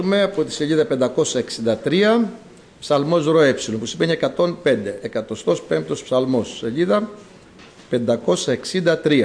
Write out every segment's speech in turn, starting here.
Από τη σελίδα 563, ψαλμός ρο που σημαίνει 105, 105ος ψαλμός, σελίδα 563.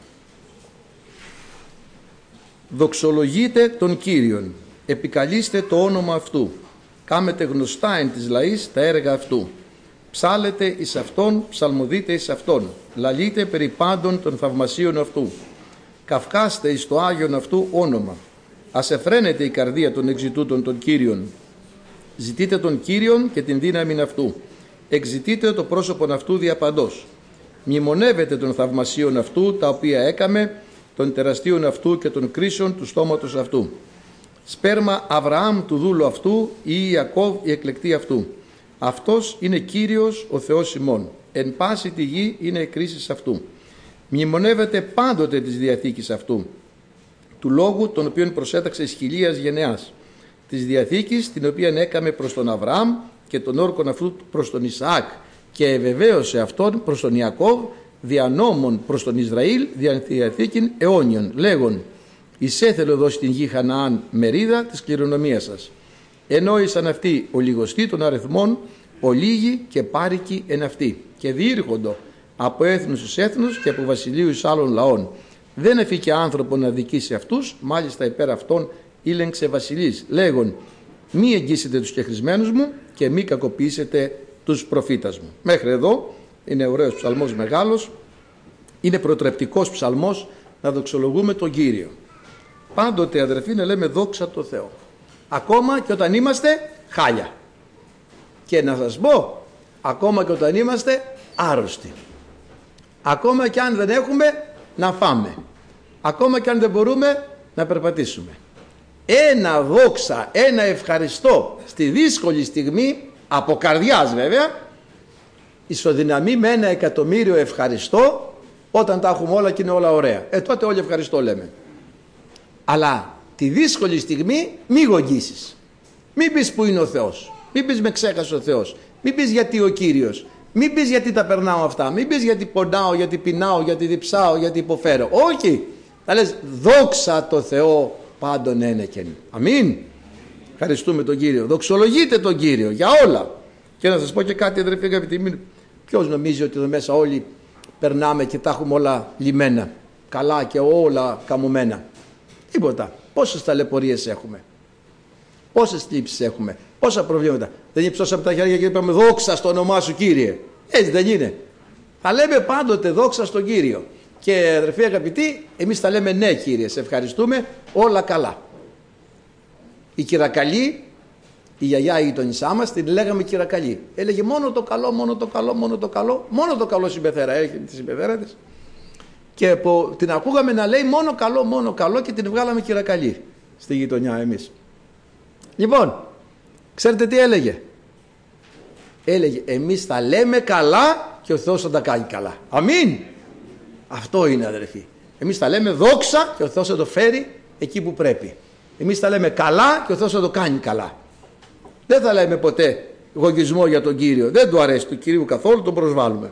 Δοξολογείτε τον Κύριον, επικαλείστε το όνομα Αυτού, κάμετε γνωστά εν της λαής τα έργα Αυτού. Ψάλετε εις Αυτόν, ψαλμοδείτε εις Αυτόν, λαλείτε περί πάντων των θαυμασίων Αυτού. Καυκάστε εις το Άγιον Αυτού όνομα. Ας εφραίνεται η καρδία των εξητούτων των Κύριων. Ζητείτε τον Κύριον και την δύναμη Αυτού. Εξητείτε το πρόσωπον Αυτού διαπαντός. Μνημονεύετε των θαυμασίων Αυτού, τα οποία έκαμε, των τεραστίων Αυτού και των κρίσεων του στόματος Αυτού. Σπέρμα Αβραάμ του δούλου Αυτού ή Ιακώβ η εκλεκτή Αυτού. Αυτός είναι Κύριος ο Θεός ημών. Εν πάση τη γη είναι οι κρίσεις Αυτού. Μνημονεύετε πάντοτε της διαθήκης Αυτού, του λόγου τον οποίον προσέταξε εις χιλίας γενεάς, της διαθήκης την οποία έκαμε προς τον Αβραάμ και τον όρκον αυτού προς τον Ισαάκ, και ευεβαίωσε αυτόν προς τον Ιακώβ, δια νόμων προς τον Ισραήλ, δια διαθήκην αιώνιον, λέγον: εισέθελο δώσει την γη Χαναάν μερίδα της κληρονομίας σας. Ενόησαν αυτοί ο λιγοστή των αριθμών, ο λίγοι και πάρικοι εν αυτοί, και διήρχοντο από έθνους εις έθνους και από βασιλείου εις άλλων λαών. Δεν εφήκε άνθρωπο να δικήσει αυτούς, μάλιστα υπέρ αυτών ήλεγξε βασιλείς, λέγον: μη εγγύσετε τους κεχρισμένους μου και μη κακοποιήσετε τους προφήτας μου. Μέχρι εδώ είναι ωραίος ψαλμός, μεγάλος, είναι προτρεπτικός ψαλμός να δοξολογούμε τον Κύριο. Πάντοτε, αδερφοί, να λέμε δόξα τω Θεώ, ακόμα και όταν είμαστε χάλια. Και να σας πω, ακόμα και όταν είμαστε άρρωστοι, ακόμα και αν δεν έχουμε να φάμε, ακόμα και αν δεν μπορούμε να περπατήσουμε, ένα δόξα, ένα ευχαριστώ στη δύσκολη στιγμή, από καρδιάς βέβαια, ισοδυναμεί με 1.000.000 ευχαριστώ όταν τα έχουμε όλα και είναι όλα ωραία. Τότε όλοι ευχαριστώ λέμε. Αλλά τη δύσκολη στιγμή μη γογγίσεις, μην πεις που είναι ο Θεός, μην πεις με ξέχασε ο Θεός, μην πεις γιατί ο Κύριος, μην πεις γιατί τα περνάω αυτά, μην πεις γιατί πονάω, γιατί πεινάω, γιατί διψάω, γιατί υποφέρω. Όχι, θα λες δόξα τω Θεώ πάντων ένεκεν. Αμήν. Ευχαριστούμε τον Κύριο. Δοξολογείτε τον Κύριο για όλα. Και να σας πω και κάτι, αδερφοί αγαπητοί, ποιος νομίζει ότι εδώ μέσα όλοι περνάμε και τα έχουμε όλα λυμμένα, καλά και όλα καμωμένα? Τίποτα. Πόσες ταλαιπωρίες έχουμε, πόσες θλίψεις έχουμε, πόσα προβλήματα. Δεν υψώσαμε τα χέρια και είπαμε δόξα στο όνομά σου Κύριε? Έτσι δεν είναι? Θα λέμε πάντοτε δόξα στον Κύριο. Και αδερφοί αγαπητοί, εμείς θα λέμε ναι Κύριε, σε ευχαριστούμε, όλα καλά. Η Κυρακαλή, η γιαγιά η γειτονισά μας, την λέγαμε Κυρακαλή. Έλεγε μόνο το καλό, μόνο το καλό, μόνο το καλό, μόνο το καλό συμπεθέρα. Έρχεται τη συμπεθέρα της και την ακούγαμε να λέει μόνο καλό και την βγάλαμε Κυρακαλή στη γειτονιά εμείς. Λοιπόν, ξέρετε τι έλεγε? Έλεγε εμείς θα λέμε καλά και ο Θεός θα τα κάνει καλά. Αμήν. Αυτό είναι, αδερφοί. Εμείς θα λέμε δόξα και ο Θεός θα το φέρει εκεί που πρέπει. Εμείς θα λέμε καλά και ο Θεός θα το κάνει καλά. Δεν θα λέμε ποτέ γογγισμό για τον Κύριο. Δεν του αρέσει του Κυρίου καθόλου, τον προσβάλλουμε.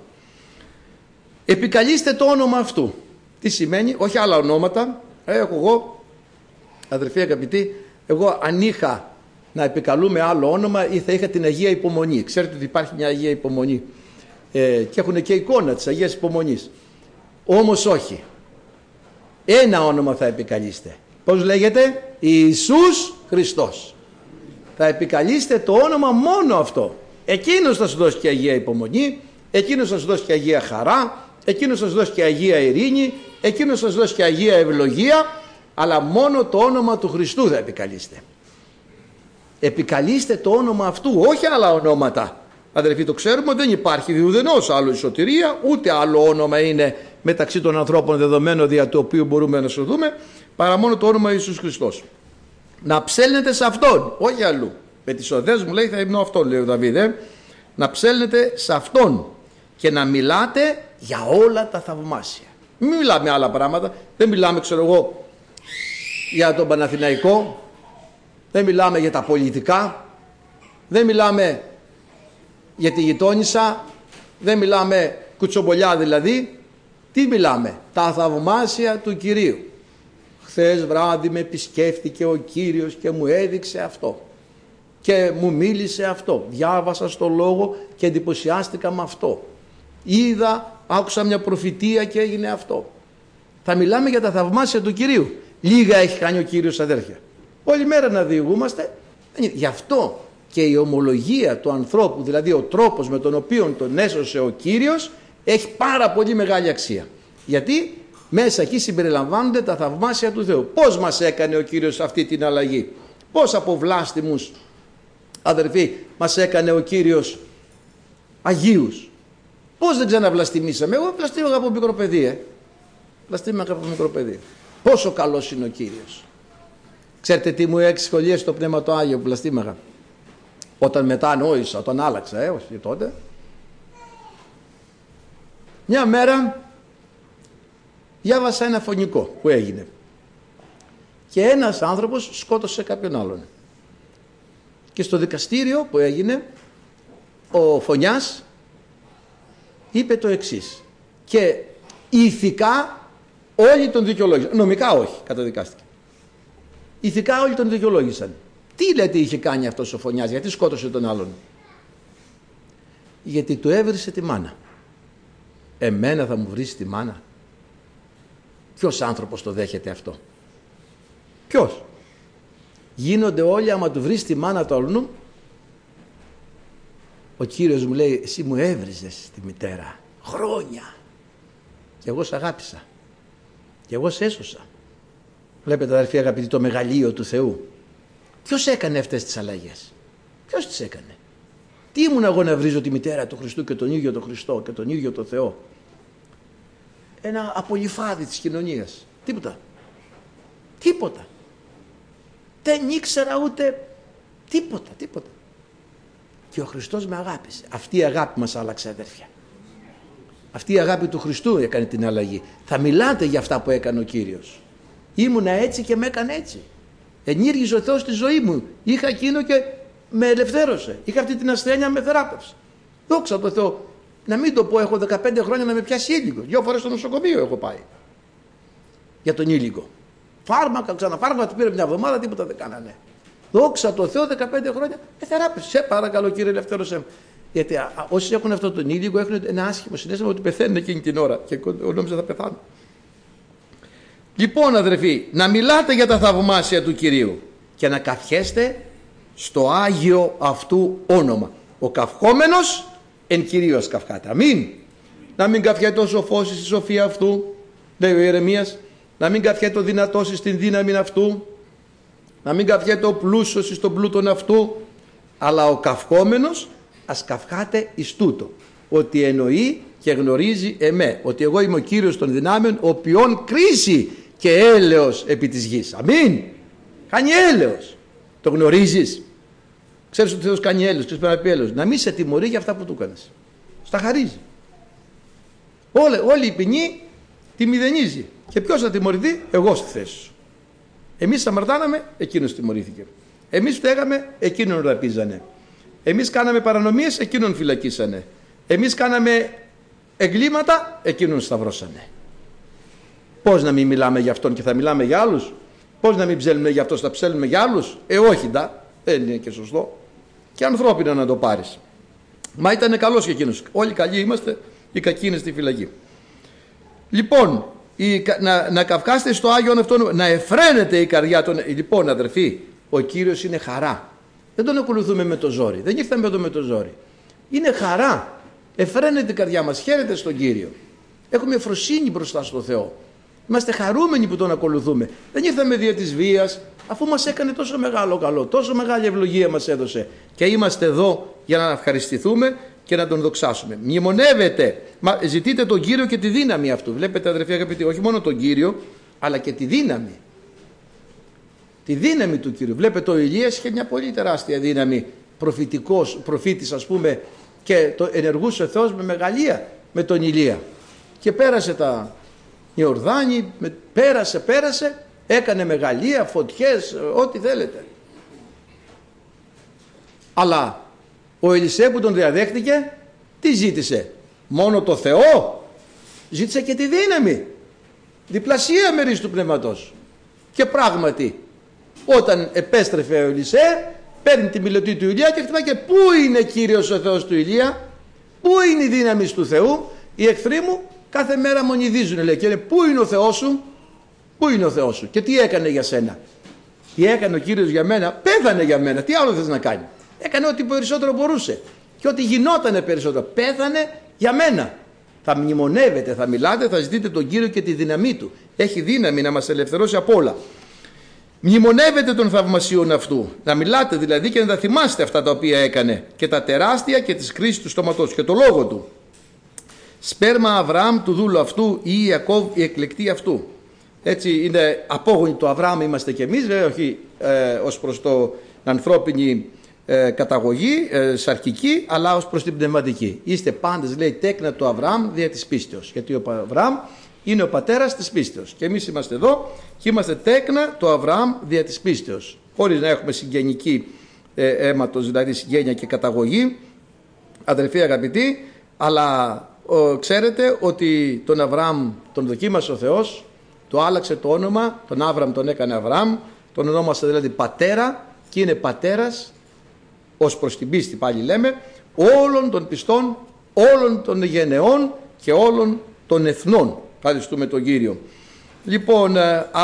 Επικαλείστε το όνομα Αυτού. Τι σημαίνει? Όχι άλλα ονόματα. Έχω εγώ, αδερφοί αγαπητοί, εγώ αν είχα να επικαλούμε άλλο όνομα ή θα είχα την Αγία Υπομονή. Ξέρετε ότι υπάρχει μια Αγία Υπομονή και έχουν και εικόνα της Αγίας Υπομονής. Όμως όχι. Ένα όνομα θα επικαλείστε. Πώς λέγεται? Ιησούς Χριστός. Θα επικαλείστε το όνομα μόνο αυτό. Εκείνος θα σου δώσει και Αγία Υπομονή, εκείνος θα σου δώσει και Αγία Χαρά, εκείνος θα σου δώσει και Αγία Ειρήνη, εκείνος θα σου δώσει και Αγία Ευλογία, αλλά μόνο το όνομα του Χριστού θα επικαλείστε. Επικαλείστε το όνομα αυτού, όχι άλλα ονόματα. Αδερφοί, το ξέρουμε, δεν υπάρχει διουδενός άλλο σωτηρία, ούτε άλλο όνομα είναι μεταξύ των ανθρώπων δεδομένο δια του οποίου μπορούμε να σωθούμε, παρά μόνο το όνομα Ιησούς Χριστός. Να ψέλνετε σε Αυτόν, όχι αλλού. Με τις οδές μου λέει θα υμνώ Αυτόν, λέει ο Δαβίδ. Να ψέλνετε σε Αυτόν και να μιλάτε για όλα τα θαυμάσια. Μην μιλάμε άλλα πράγματα. Δεν μιλάμε, ξέρω εγώ, για τον Παναθηναϊκό. Δεν μιλάμε για τα πολιτικά. Δεν μιλάμε για τη γειτόνισσα. Δεν μιλάμε κουτσομπολιά δηλαδή. Τι μιλάμε? Τα θαυμάσια του Κυρίου. Χθες βράδυ με επισκέφτηκε ο Κύριος και μου έδειξε αυτό και μου μίλησε αυτό. Διάβασα στο λόγο και εντυπωσιάστηκα με αυτό. Είδα, άκουσα μια προφητεία και έγινε αυτό. Θα μιλάμε για τα θαυμάσια του Κυρίου. Λίγα έχει κάνει ο Κύριος, αδέρφια. Όλη μέρα να διηγούμαστε. Γι' αυτό και η ομολογία του ανθρώπου, δηλαδή ο τρόπος με τον οποίο τον έσωσε ο Κύριος, έχει πάρα πολύ μεγάλη αξία. Γιατί μέσα εκεί συμπεριλαμβάνονται τα θαυμάσια του Θεού. Πώς μας έκανε ο Κύριος αυτή την αλλαγή. Πώς από βλάστημους, αδερφοί, μας έκανε ο Κύριος αγίους. Πώς δεν ξαναβλαστημίσαμε. Εγώ βλαστήμαγα από μικρό παιδί. Βλαστήμαγα από μικρό παιδί. Πόσο καλός είναι ο Κύριος. Ξέρετε τι μου εξσχολίασε το Πνεύμα το Άγιο που βλαστήμαγα. Όταν μετά νόησα, όταν άλλαξα, όχι τότε. Μια μέρα διάβασα ένα φωνικό που έγινε. Και ένας άνθρωπος σκότωσε κάποιον άλλον. Και στο δικαστήριο που έγινε, ο φωνιάς είπε το εξής. Και ηθικά όλοι τον δικαιολόγησαν. Νομικά όχι, καταδικάστηκε. Ηθικά όλοι τον δικαιολόγησαν. Τι λέτε είχε κάνει αυτός ο φωνιάς, γιατί σκότωσε τον άλλον. Γιατί του έβρισε τη μάνα. Εμένα θα μου βρίσει τη μάνα. Ποιος άνθρωπος το δέχεται αυτό? Ποιος? Γίνονται όλοι άμα του βρεις τη μάνα του αλλού. Ο Κύριος μου λέει, εσύ μου έβριζες τη μητέρα χρόνια και εγώ σε αγάπησα και εγώ σε έσωσα. Βλέπετε, αδερφοί αγαπητοί, το μεγαλείο του Θεού. Ποιος έκανε αυτές τις αλλαγές? Ποιος τις έκανε? Τι ήμουν εγώ να βρίζω τη μητέρα του Χριστού και τον ίδιο τον Χριστό και τον ίδιο τον Θεό? Ένα απολυφάδι της κοινωνίας. Τίποτα. Δεν ήξερα ούτε τίποτα. Και ο Χριστός με αγάπησε. Αυτή η αγάπη μας άλλαξε, αδέρφια. Αυτή η αγάπη του Χριστού έκανε την αλλαγή. Θα μιλάτε για αυτά που έκανε ο Κύριος. Ήμουνα έτσι και με έκανε έτσι. Ενήργησε ο Θεός στη ζωή μου. Είχα εκείνο και με ελευθέρωσε. Είχα αυτή την ασθένεια, με θεράπευσε. Δόξα τω Θεώ. Να μην το πω, έχω 15 χρόνια να με πιάσει ήλικο. 2 φορές στο νοσοκομείο έχω πάει. Για τον ήλικο. Φάρμακα, ξαναφάρμακα, του πήρε μια εβδομάδα, τίποτα δεν κάνανε. Δόξα τω Θεώ, 15 χρόνια θεράπευσε. Σε παρακαλώ, Κύριε, ελευθέρωσέ με. Γιατί όσοι έχουν αυτό τον ήλικο έχουν ένα άσχημο συνέστημα ότι πεθαίνουν εκείνη την ώρα. Και εγώ νόμιζα θα πεθάνω. Λοιπόν, αδερφοί, να μιλάτε για τα θαυμάσια του Κυρίου και να καυχέστε στο Άγιο αυτού όνομα. Ο καυχόμενος εν Κυρίως καυχάται. Αμήν. Να μην καυχέται ο σοφός στη σοφία αυτού, λέει ο Ιερεμίας. Να μην καυχέται ο δυνατός στην δύναμη αυτού. Να μην καυχέται ο πλούσιος στον πλούτον αυτού. Αλλά ο καυχόμενος ας καυχάται εις τούτο, ότι εννοεί και γνωρίζει εμέ, ότι εγώ είμαι ο Κύριος των δυνάμεων, ο οποίον κρίση και έλεος επί της γης. Αμήν. Κάνει έλεος. Το γνωρίζεις? Ξέρεις ότι ο Θεός κάνει έλεος. Ξέρεις πρέπει να πει έλεος. Να μην σε τιμωρεί για αυτά που του έκανες. Στα χαρίζει. Όλη η ποινή τη μηδενίζει. Και ποιος θα τιμωρηθεί? Εγώ στη θέση σου. Εμείς αμαρτάναμε, εκείνος τιμωρήθηκε. Εμείς φταίγαμε, εκείνον ραπίζανε. Εμείς κάναμε παρανομίες, εκείνον φυλακίσανε. Εμείς κάναμε εγκλήματα, εκείνον σταυρώσανε. Πώς να μην μιλάμε για αυτόν και θα μιλάμε για άλλους? Πώς να μην ψέλνουμε για αυτόν, θα ψέλνουμε για άλλους? Όχι, δεν είναι και σωστό. Και ανθρώπινα να το πάρεις. Μα ήταν καλός και εκείνος. Όλοι καλοί είμαστε, οι κακοί είναι στη φυλακή. Λοιπόν, να καυχάστε στο Άγιον αυτόν, να εφραίνεται η καρδιά των. Λοιπόν, αδερφοί, ο Κύριος είναι χαρά. Δεν τον ακολουθούμε με το ζόρι. Δεν ήρθαμε εδώ με το ζόρι. Είναι χαρά. Εφραίνεται η καρδιά μας. Χαίρεται στον Κύριο. Έχουμε ευφροσύνη μπροστά στο Θεό. Είμαστε χαρούμενοι που τον ακολουθούμε. Δεν ήρθαμε δια της βίας, αφού μας έκανε τόσο μεγάλο καλό, τόσο μεγάλη ευλογία μας έδωσε. Και είμαστε εδώ για να ευχαριστηθούμε και να τον δοξάσουμε. Μνημονεύετε, ζητείτε τον Κύριο και τη δύναμη αυτού. Βλέπετε, αδερφοί αγαπητοί, όχι μόνο τον Κύριο, αλλά και τη δύναμη. Τη δύναμη του Κύριου. Βλέπετε, ο Ηλίας είχε μια πολύ τεράστια δύναμη, προφήτης ας πούμε, και το ενεργούσε ο Θεός με μεγαλεία με τον Ηλία. Και πέρασε τα Ιορδάνη, πέρασε, έκανε μεγαλεία, φωτιές, ό,τι θέλετε. Αλλά ο Ελισέ που τον διαδέχτηκε, τι ζήτησε? Μόνο το Θεό? Ζήτησε και τη δύναμη. Διπλασία μερίς του πνεύματος. Και πράγματι, όταν επέστρεφε ο Ελισέ, παίρνει τη μιλωτή του Ηλία και χτυπάει και πού είναι Κύριος ο Θεός του Ηλία, πού είναι η δύναμη του Θεού. Οι εχθροί μου κάθε μέρα μονιδίζουν, λέει, και λένε πού είναι ο Θεός σου, πού είναι ο Θεός σου και τι έκανε για σένα. Τι έκανε ο Κύριος για μένα? Πέθανε για μένα, τι άλλο θες να κάνει? Έκανε ό,τι περισσότερο μπορούσε και ό,τι γινότανε περισσότερο. Πέθανε για μένα. Θα μνημονεύετε, θα μιλάτε, θα ζητείτε τον Κύριο και τη δύναμή του. Έχει δύναμη να μας ελευθερώσει από όλα. Μνημονεύετε τον θαυμασίον αυτού. Να μιλάτε δηλαδή και να τα θυμάστε αυτά τα οποία έκανε και τα τεράστια και τις κρίσεις του στόματός και το λόγο του. Σπέρμα Αβραάμ του δούλου αυτού ή Ιακώβ η εκλεκτή αυτού. Έτσι είναι απόγονοι του Αβραάμ είμαστε κι εμείς, όχι ως προς το ανθρώπινη καταγωγή, σαρκική, αλλά ως προς την πνευματική. Είστε πάντες, λέει, τέκνα του Αβραάμ δια της πίστεως. Γιατί ο Αβραάμ είναι ο πατέρας της πίστεως. Και εμείς είμαστε εδώ και είμαστε τέκνα του Αβραάμ δια της πίστεως. Χωρίς να έχουμε συγγενική αίματος, δηλαδή συγγένεια και καταγωγή, αδερφοί αγαπητοί, αλλά ξέρετε ότι τον Αβραάμ τον δοκίμασε ο Θεός, του άλλαξε το όνομα, τον Άβραμ τον έκανε Αβραάμ, τον ονόμασε δηλαδή πατέρα και είναι πατέρας, ως προς την πίστη πάλι λέμε, όλων των πιστών, όλων των γενεών και όλων των εθνών. Ευχαριστούμε τον Κύριο. Λοιπόν,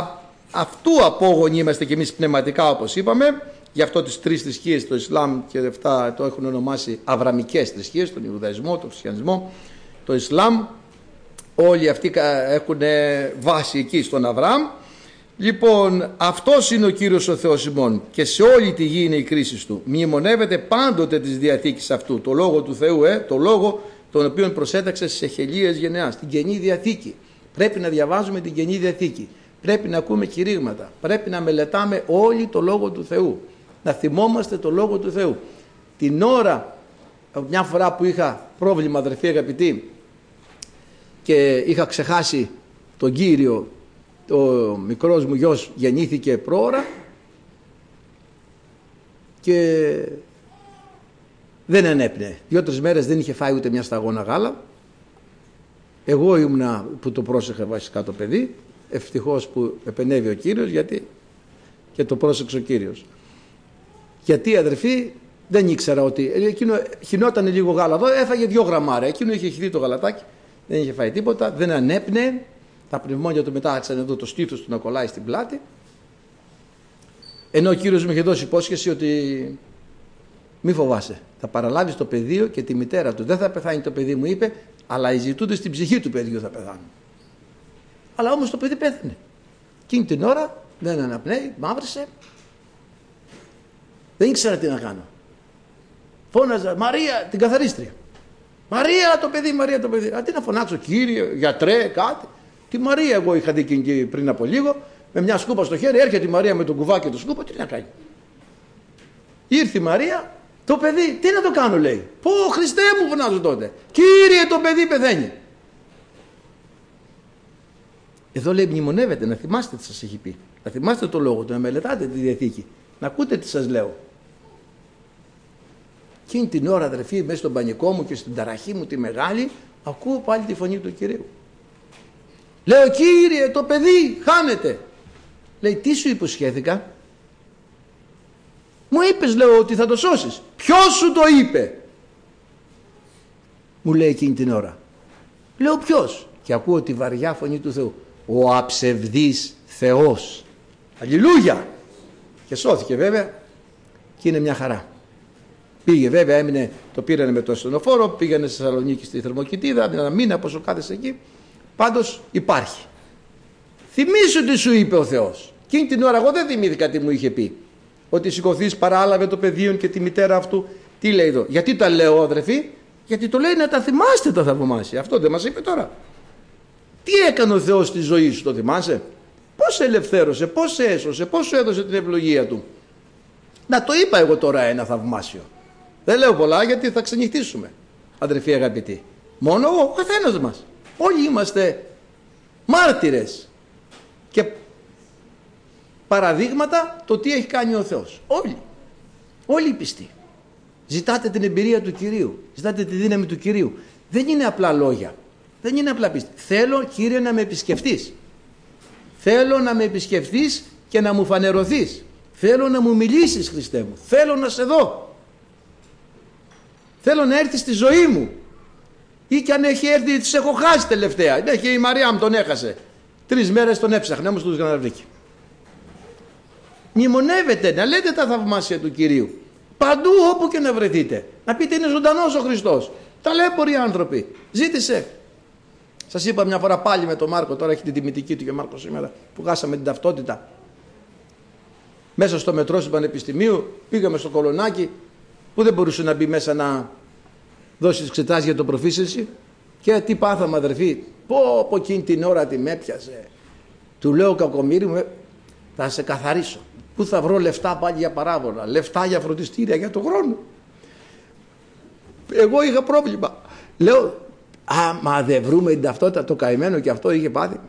αυτού απόγονοι είμαστε και εμείς πνευματικά, όπως είπαμε. Γι' αυτό τις τρεις θρησκείες, το Ισλάμ και αυτά το έχουν ονομάσει αβραμικές θρησκείες, τον Ιουδαϊσμό, τον Χριστιανισμό, το Ισλάμ. Όλοι αυτοί έχουν βάση εκεί στον Αβραάμ. Λοιπόν, αυτός είναι ο Κύριος ο Θεός ημών και σε όλη τη γη είναι η κρίση του. Μνημονεύεται πάντοτε της Διαθήκης αυτού, το Λόγο του Θεού, το Λόγο τον οποίο προσέταξε σε χελίες γενεάς, την Καινή Διαθήκη. Πρέπει να διαβάζουμε την Καινή Διαθήκη, πρέπει να ακούμε κηρύγματα, πρέπει να μελετάμε όλοι το Λόγο του Θεού, να θυμόμαστε το Λόγο του Θεού. Την ώρα, μια φορά που είχα πρόβλημα, αδερφοί αγαπητοί, και είχα ξεχάσει τον Κύριο, ο μικρός μου γιος γεννήθηκε πρόωρα και δεν ανέπνεε. 2-3 μέρες δεν είχε φάει ούτε μια σταγόνα γάλα. Εγώ ήμουνα που το πρόσεχε βασικά το παιδί. Ευτυχώς που επενέβη ο Κύριος, γιατί και το πρόσεξε ο Κύριος. Γιατί, αδερφοί, δεν ήξερα ότι εκείνο χυνόταν λίγο γάλα εδώ, έφαγε 2 γραμμάρια. Εκείνο είχε χυθεί το γαλατάκι, δεν είχε φάει τίποτα, δεν ανέπνεε. Τα πνευμόνια του μετά άρχισαν εδώ το στήθος του να κολλάει στην πλάτη. Ενώ ο Κύριος μου είχε δώσει υπόσχεση ότι μη φοβάσαι, θα παραλάβεις το πεδίο και τη μητέρα του. Δεν θα πεθάνει το παιδί, μου είπε, αλλά οι ζητούντες στην ψυχή του παιδιού θα πεθάνουν. Αλλά όμως το παιδί πέθανε. Εκείνη την ώρα δεν αναπνέει, μαύρισε. Δεν ήξερα τι να κάνω. Φώναζα Μαρία, την καθαρίστρια. Μαρία το παιδί, Μαρία το παιδί. Αντί να φωνάξω Κύριε, γιατρέ, κάτι. Τη Μαρία εγώ είχα δει και πριν από λίγο, με μια σκούπα στο χέρι, έρχεται η Μαρία με τον κουβάκι του σκούπα, τι να κάνει. Ήρθε η Μαρία, το παιδί, τι να το κάνω, λέει. Πω, Χριστέ μου, φωνάζω τότε. Κύριε, το παιδί πεθαίνει. Εδώ λέει μνημονεύετε, να θυμάστε τι σας έχει πει. Να θυμάστε το λόγο του, να μελετάτε τη Διαθήκη. Να ακούτε τι σας λέω. Εκείνη την ώρα, αδερφοί, μέσα στον πανικό μου και στην ταραχή μου τη μεγάλη, ακούω πάλι τη φωνή του Κυρίου. Λέω, Κύριε, το παιδί χάνεται. Λέει, τι σου υποσχέθηκα? Μου είπες, λέω, ότι θα το σώσεις. Ποιος σου το είπε? Μου λέει εκείνη την ώρα. Λέω, ποιος? Και ακούω τη βαριά φωνή του Θεού. Ο αψευδής Θεός. Αλληλούια. Και σώθηκε βέβαια και είναι μια χαρά. Πήγε βέβαια, έμεινε, το πήρανε με το ασθενοφόρο, πήγανε στη Θεσσαλονίκη στη θερμοκοιτίδα, ένα μήνα πόσο κάθεσε εκεί. Πάντως υπάρχει. Θυμήσου τι σου είπε ο Θεός. Εκείνη την ώρα εγώ δεν θυμήθηκα τι μου είχε πει. Ότι σηκωθείς, παράλαβε το πεδίο και τη μητέρα αυτού. Τι λέει εδώ? Γιατί τα λέω, αδερφοί? Γιατί το λέει να τα θυμάστε τα θαυμάσια. Αυτό δεν μας είπε τώρα? Τι έκανε ο Θεός στη ζωή σου, το θυμάσαι? Πώς σε ελευθέρωσε, πώς σε έσωσε, πώς σου έδωσε την ευλογία του? Να το είπα εγώ τώρα ένα θαυμάσιο. Δεν λέω πολλά γιατί θα ξενυχτήσουμε, αδερφοί αγαπητοί. Μόνο εγώ, ο καθένας μας. Όλοι είμαστε μάρτυρες και παραδείγματα το τι έχει κάνει ο Θεός. Όλοι οι πιστοί. Ζητάτε την εμπειρία του Κυρίου, ζητάτε τη δύναμη του Κυρίου. Δεν είναι απλά λόγια, δεν είναι απλά πίστη. Θέλω, Κύριε, να με επισκεφτείς. Θέλω να με επισκεφτείς και να μου φανερωθείς. Θέλω να μου μιλήσεις, Χριστέ μου. Θέλω να σε δω. Θέλω να έρθεις στη ζωή μου. Ή κι αν έχει έρθει, τις έχω χάσει τελευταία. Και η Μαρία μου τον έχασε. 3 μέρες τον έψαχνε, όμως τους ξαναβρήκε. Μνημονεύετε, να λέτε τα θαυμάσια του Κυρίου. Παντού όπου και να βρεθείτε. Να πείτε είναι ζωντανός ο Χριστός. Ταλέποροι άνθρωποι. Ζήτησε. Σας είπα μια φορά πάλι με τον Μάρκο, τώρα έχει την τιμητική του και ο Μάρκος σήμερα, που χάσαμε την ταυτότητα. Μέσα στο μετρό του Πανεπιστημίου πήγαμε στο κολονάκι που δεν μπορούσε να μπει μέσα να δώσει τις εξετάσεις για το προφήσιση. Και τι πάθαμε, αδερφοί. Πω εκείνη την ώρα τι με έπιασε. Του λέω, κακομοίρη μου, θα σε καθαρίσω. Πού θα βρω λεφτά πάλι για παράβολα, λεφτά για φροντιστήρια για τον χρόνο. Εγώ είχα πρόβλημα. Λέω, άμα δεν βρούμε την ταυτότητα, το καημένο και αυτό είχε πάθει.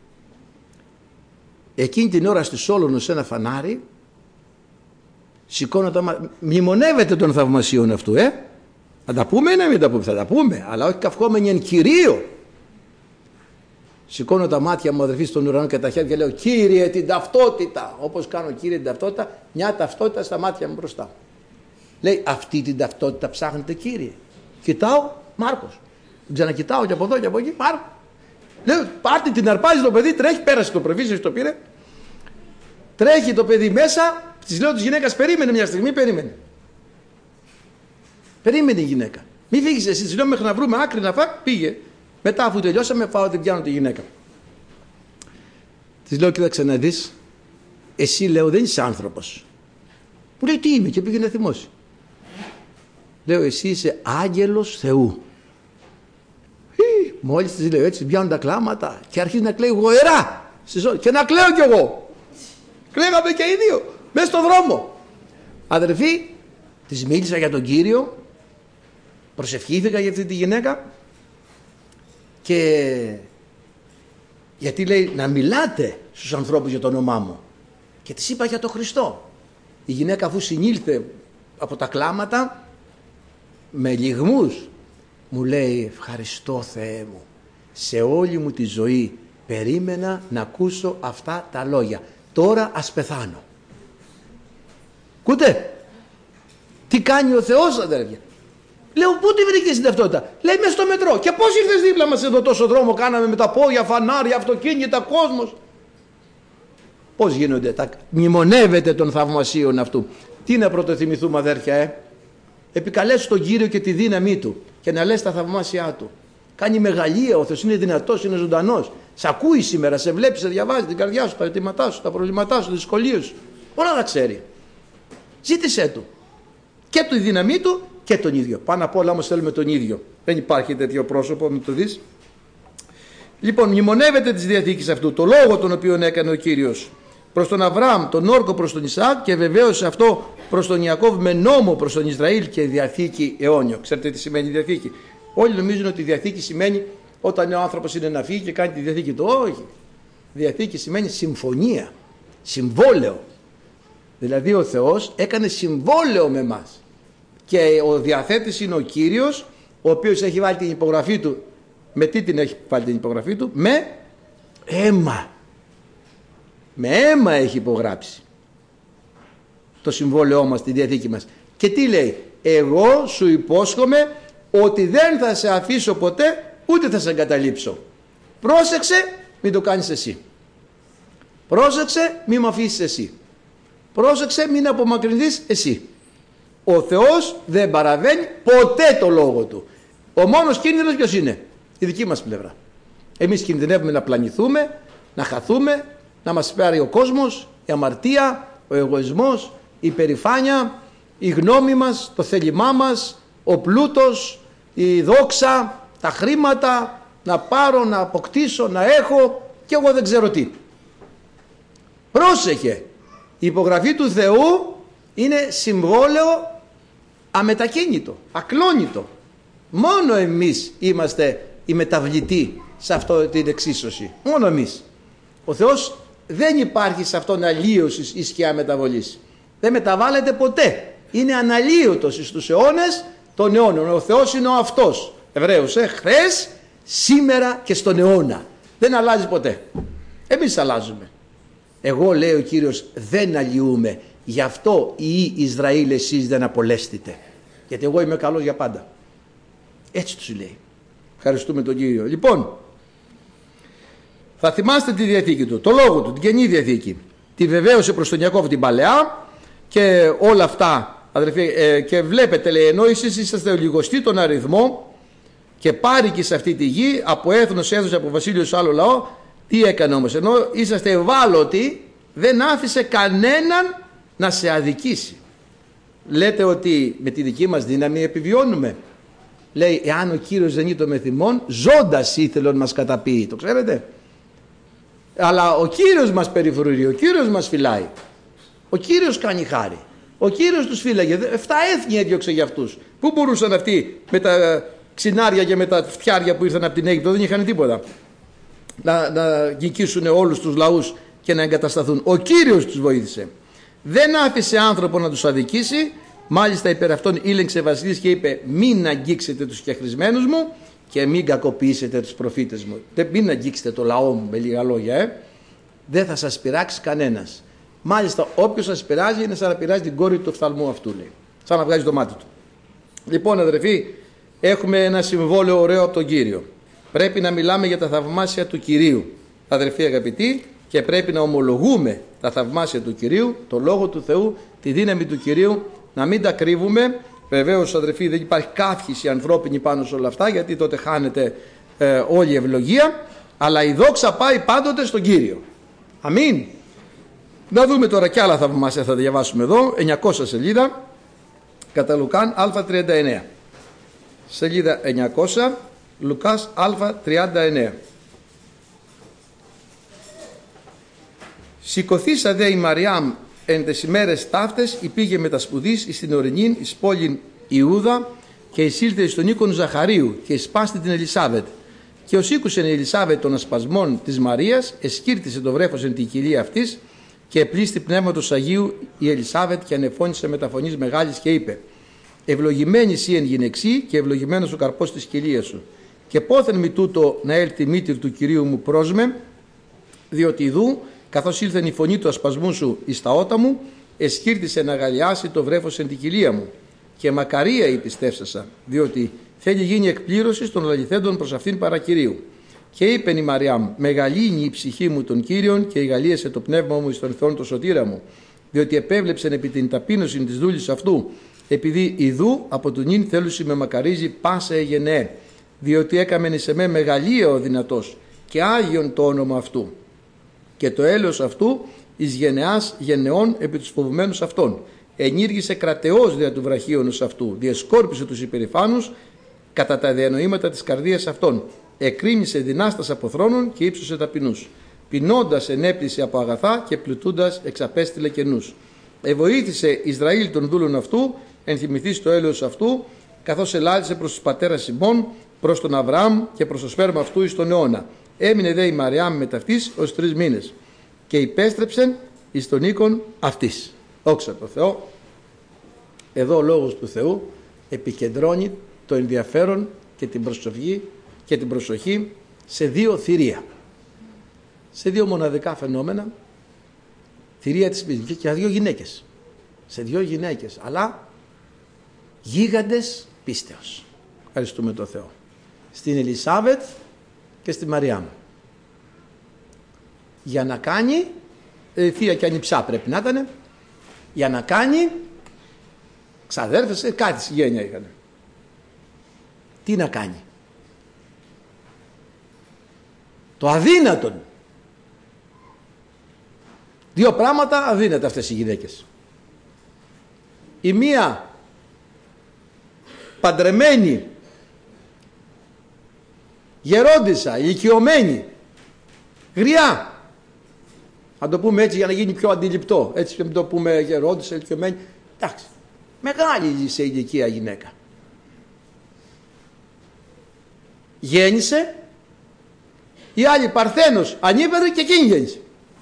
Εκείνη την ώρα στη Σόλωνο σε ένα φανάρι σηκώνω τα μνημονεύεται των θαυμασίων αυτού, Θα τα πούμε ή να μην τα πούμε? Θα τα πούμε, αλλά όχι καυχόμενοι εν Κυρίω. Σηκώνω τα μάτια μου, αδερφοί, στον ουρανό και τα χέρια και λέω, Κύριε την ταυτότητα. Όπως κάνω, Κύριε την ταυτότητα, μια ταυτότητα στα μάτια μου μπροστά. Λέει, αυτή την ταυτότητα ψάχνετε, Κύριε? Κοιτάω, Μάρκος. Ξανακοιτάω και από εδώ και από εκεί, Μάρκο. Λέω, πάρτε την αρπάζει το παιδί, τρέχει, πέρασε το προφήσιο, το πήρε. Τρέχει το παιδί μέσα, της λέω της γυναίκας, περίμενε μια στιγμή, περίμενε. Περίμενε η γυναίκα. Μην φύγεις εσύ, της λέω, μέχρι να βρούμε άκρη να φάει, πήγε. Μετά αφού τελειώσαμε, φάω την πιάνω τη γυναίκα. Της λέω, κοίταξε να δεις, εσύ, λέω, δεν είσαι άνθρωπος. Μου λέει, τι είμαι? Και πήγε να θυμώσει. Λέω, εσύ είσαι άγγελος Θεού. Μόλις της λέω έτσι, πιάνουν τα κλάματα και αρχίζει να κλαίει γοερά. Και να κλαίω κι εγώ. Κλαίγαμε και οι δύο, μέσα στον δρόμο. Αδερφοί, της μίλησα για τον Κύριο, προσευχήθηκα για αυτή τη γυναίκα και γιατί λέει να μιλάτε στους ανθρώπους για το όνομά μου. Και της είπα για τον Χριστό. Η γυναίκα αφού συνήλθε από τα κλάματα με λυγμούς μου λέει, ευχαριστώ Θεέ μου, σε όλη μου τη ζωή περίμενα να ακούσω αυτά τα λόγια. Τώρα ας πεθάνω. Ακούτε τι κάνει ο Θεός, αδέρφια? Λέω, πού τη βρήκες την ταυτότητα? Λέει, μες στο μετρό. Και πώς ήρθες δίπλα μας εδώ, τόσο δρόμο κάναμε με τα πόδια, φανάρια, αυτοκίνητα, κόσμος? Πώς γίνονται? Μνημονεύεται των θαυμασίων αυτού. Τι να πρωτοθυμηθούμε, αδέρφια, Επικαλέσου τον Κύριο και τη δύναμή Του και να λες τα θαυμάσια Του. Κάνει μεγαλεία ο Θεός, είναι δυνατός, είναι ζωντανός. Σε ακούει σήμερα, σε βλέπει, σε διαβάζει την καρδιά σου, τα αιτήματά σου, τα προβλήματά σου, τις δυσκολίες σου. Όλα τα ξέρει. Ζήτησέ Του. Και τη δύναμή Του και τον ίδιο. Πάνω απ' όλα όμως θέλουμε τον ίδιο. Δεν υπάρχει τέτοιο πρόσωπο, να το δεις. Λοιπόν, μνημονεύεται της Διαθήκης αυτού, το λόγο τον οποίο έκανε ο Κύριος προς τον Αβραάμ, τον όρκο προς τον Ισαάκ και βεβαίως αυτό προς τον Ιακώβ με νόμο προς τον Ισραήλ και Διαθήκη αιώνιο. Ξέρετε τι σημαίνει Διαθήκη? Όλοι νομίζουν ότι Διαθήκη σημαίνει όταν ο άνθρωπος είναι να φύγει και κάνει τη Διαθήκη του. Όχι. Διαθήκη σημαίνει συμφωνία, συμβόλαιο. Δηλαδή ο Θεός έκανε συμβόλαιο με εμάς. Και ο διαθέτης είναι ο Κύριος, ο οποίος έχει βάλει την υπογραφή Του. Με τι την έχει βάλει την υπογραφή Του? Με αίμα. Με αίμα έχει υπογράψει το συμβόλαιό μας, τη Διαθήκη μας. Και τι λέει? Εγώ σου υπόσχομαι ότι δεν θα σε αφήσω ποτέ, ούτε θα σε εγκαταλείψω. Πρόσεξε, μην το κάνεις εσύ. Πρόσεξε, μην με αφήσεις εσύ. Πρόσεξε, μην απομακρυνθείς εσύ. Ο Θεός δεν παραβαίνει ποτέ το λόγο Του. Ο μόνος κίνδυνος ποιος είναι? Η δική μας πλευρά. Εμείς κινδυνεύουμε να πλανηθούμε, να χαθούμε, να μας πάρει ο κόσμος, η αμαρτία, ο εγωισμός, η περηφάνεια, η γνώμη μας, το θέλημά μας, ο πλούτος, η δόξα, τα χρήματα, να πάρω, να αποκτήσω, να έχω και εγώ δεν ξέρω τι. Πρόσεχε, η υπογραφή του Θεού είναι συμβόλαιο αμετακίνητο, ακλόνητο. Μόνο εμείς είμαστε οι μεταβλητοί σε αυτό την εξίσωση. Μόνο εμείς. Ο Θεός δεν υπάρχει σε αυτόν αλλίωσης ή σκιά μεταβολής. Δεν μεταβάλλεται ποτέ. Είναι αναλύωτος στους αιώνες των αιώνων. Ο Θεός είναι ο αυτός. Εβραίους, χθες, σήμερα και στον αιώνα. Δεν αλλάζει ποτέ. Εμείς αλλάζουμε. Εγώ, λέει ο Κύριος, δεν αλλοιούμαι. Γι' αυτό οι Ισραήλ εσείς δεν απολέστητε. Γιατί εγώ είμαι καλός για πάντα. Έτσι τους λέει. Ευχαριστούμε τον Κύριο. Λοιπόν, θα θυμάστε τη Διαθήκη του, το λόγο του, την Καινή Διαθήκη. Τη βεβαίωσε προς τον Ιακώβ την Παλαιά και όλα αυτά, αδερφοί, και βλέπετε, λέει, ενώ εσείς είσαστε λιγοστοί τον αριθμό και πάρικοι σε αυτή τη γη, από έθνος έδωσε, από βασίλειο σε άλλο λαό, τι έκανε όμως? Ενώ είσαστε ευάλωτοι, δεν άφησε κανέναν να σε αδικήσει. Λέτε ότι με τη δική μας δύναμη επιβιώνουμε. Λέει, εάν ο Κύριος δεν ήταν με θυμόν, ζώντας ήθελον μας καταποιεί. Το ξέρετε? Αλλά ο Κύριος μας περιφρουρεί, ο Κύριος μας φυλάει. Ο Κύριος κάνει χάρη. Ο Κύριος τους φύλαγε. 7 έθνη έδιωξε για αυτούς. Πού μπορούσαν αυτοί με τα ξινάρια και με τα φτιάρια που ήρθαν από την Αίγυπτο? Δεν είχαν τίποτα. Να νικήσουν όλους τους λαούς και να εγκατασταθούν. Ο Κύριος τους βοήθησε. Δεν άφησε άνθρωπο να τους αδικήσει. Μάλιστα υπέρ αυτών ήλεγξε βασιλής και είπε, μην αγγίξετε τους κεχρισμένους μου και μην κακοποιήσετε τους προφήτες μου. Μην αγγίξετε το λαό μου, με λίγα λόγια. Δεν θα σας πειράξει κανένας. Μάλιστα όποιος σας πειράζει είναι σαν να πειράζει την κόρη του οφθαλμού αυτού, λέει. Σαν να βγάζει το μάτι του. Λοιπόν, αδερφοί, έχουμε ένα συμβόλαιο ωραίο από τον Κύριο. Πρέπει να μιλάμε για τα θαυμάσια του Κυρίου, αδερφοί αγαπητοί, και πρέπει να ομολογούμε τα θαυμάσια του Κυρίου, το Λόγο του Θεού, τη δύναμη του Κυρίου, να μην τα κρύβουμε. Βεβαίως, αδερφοί, δεν υπάρχει καύχηση ανθρώπινη πάνω σε όλα αυτά, γιατί τότε χάνεται όλη η ευλογία, αλλά η δόξα πάει πάντοτε στον Κύριο. Αμήν. Να δούμε τώρα κι άλλα θαυμάσια, θα διαβάσουμε εδώ, 900 σελίδα, κατά Λουκάν Α39. Σελίδα 900, Λουκάς Α39. Σηκωθήσα δε η Μαριάμ εν τες ημέρες ταύτες, υπήγε μετασπουδής εις την ορεινήν εις πόλην Ιούδα και εισήλθε εις τον οίκον Ζαχαρίου και εισπάστη την Ελισάβετ. Και ως ήκουσεν η Ελισάβετ των ασπασμών της Μαρίας, εσκύρτησε το βρέφος εν την κοιλία αυτής και επλήστη πνεύματος Αγίου η Ελισάβετ και ανεφώνησε με τα φωνής μεγάλης και είπε, ευλογημένη σύ εν γυναιξή και ευλογημένος ο καρπός της κοιλίας σου. Και πόθεν μη τούτο να έλθει μήτηρ του Κυρίου μου πρόσμε, διότι ιδού καθώς ήλθεν η φωνή του ασπασμού σου εις τα ότα μου, εσκύρτησε να αγαλιάσει το βρέφος εν την κοιλία μου. Και μακαρία η πιστεύσασα, διότι θέλει γίνει εκπλήρωση των αληθέντων προς αυτήν παρακυρίου. Και είπεν η Μαριάμ, μεγαλύνει η ψυχή μου τον Κύριον και εγαλίασε το πνεύμα μου εις τον Θεόν το σωτήρα μου, διότι επέβλεψεν επί την ταπείνωση της δούλης αυτού, επειδή ιδού από του νυν θέλουσι με μακαρίζει πάσα εγενέ, διότι έκαμεν εις εμέ μεγαλεία ο δυνατός και άγιον το όνομα αυτού. Και το έλεος αυτού εις γενεάς γενεών επί τους φοβουμένους αυτών. Ενήργησε κρατεώς δια του βραχίωνος αυτού, διεσκόρπισε τους υπερηφάνους κατά τα διανοήματα της καρδίας αυτών. Εκρίνησε δυνάστας από θρόνων και ύψωσε ταπεινούς. Πεινώντας ενέπλησε από αγαθά και πλουτούντας εξαπέστειλε κενούς. Εβοήθησε Ισραήλ των δούλων αυτού, ενθυμηθείς το έλεος αυτού, καθώς ελάλησε προς τους πατέρας ημών, προς τον Αβραάμ και προς το σπέρμα αυτού εις τον αιώνα. Έμεινε δε η Μαριάμ με ταυτής ως 3 μήνες και υπέστρεψεν εις τον οίκον αυτής. Δόξα τω Θεώ. Εδώ ο Λόγος του Θεού επικεντρώνει το ενδιαφέρον και την προσοχή σε 2 θηρία. Σε 2 μοναδικά φαινόμενα. Θηρία της πίστης και 2 γυναίκες. Σε 2 γυναίκες, αλλά γίγαντες πίστεως. Ευχαριστούμε τον Θεό. Στην Ελισάβετ και στη Μαριάμ. Για να κάνει, θεία και ανιψά πρέπει να ήταν, για να κάνει, ξαδέρφες, κάτι συγγένεια είχαν. Τι να κάνει? Το αδύνατον. 2 πράγματα αδύνατα αυτές οι γυναίκες. Η μία παντρεμένη, γερόντισσα, ηλικιωμένη, γριά. Αν το πούμε έτσι για να γίνει πιο αντιληπτό. Έτσι και μην το πούμε γερόντισσα, ηλικιωμένη. Εντάξει. Μεγάλη σε ηλικία γυναίκα. Γέννησε. Η άλλη Παρθένος ανήπεδρη και εκείνη γέννησε.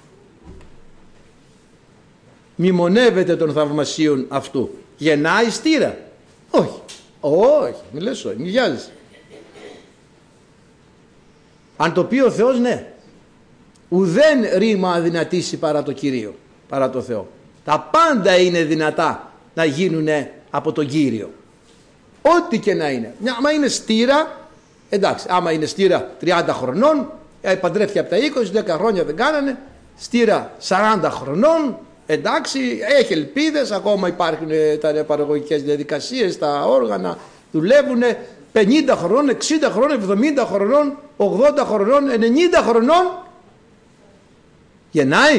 Μνημονεύεται των θαυμασίων αυτού. Γεννάει στήρα. Όχι. Όχι. Μη λες όχι. Μη βιάζεσαι. Αν το πει ο Θεός, ναι. ουδέν ρήμα αδυνατήσει παρά το Κυρίο, παρά το Θεό. Τα πάντα είναι δυνατά να γίνουν από τον Κύριο. Ό,τι και να είναι. Άμα είναι στήρα, εντάξει, άμα είναι στήρα 30 χρονών, παντρεύτηκε από τα 20, 10 χρόνια δεν κάνανε, στήρα 40 χρονών, εντάξει, έχει ελπίδες, ακόμα υπάρχουν τα παραγωγικές διαδικασίες, τα όργανα δουλεύουν, 50 χρονών, 60 χρονών, 70 χρονών, 80 χρονών, 90 χρονών, γεννάει.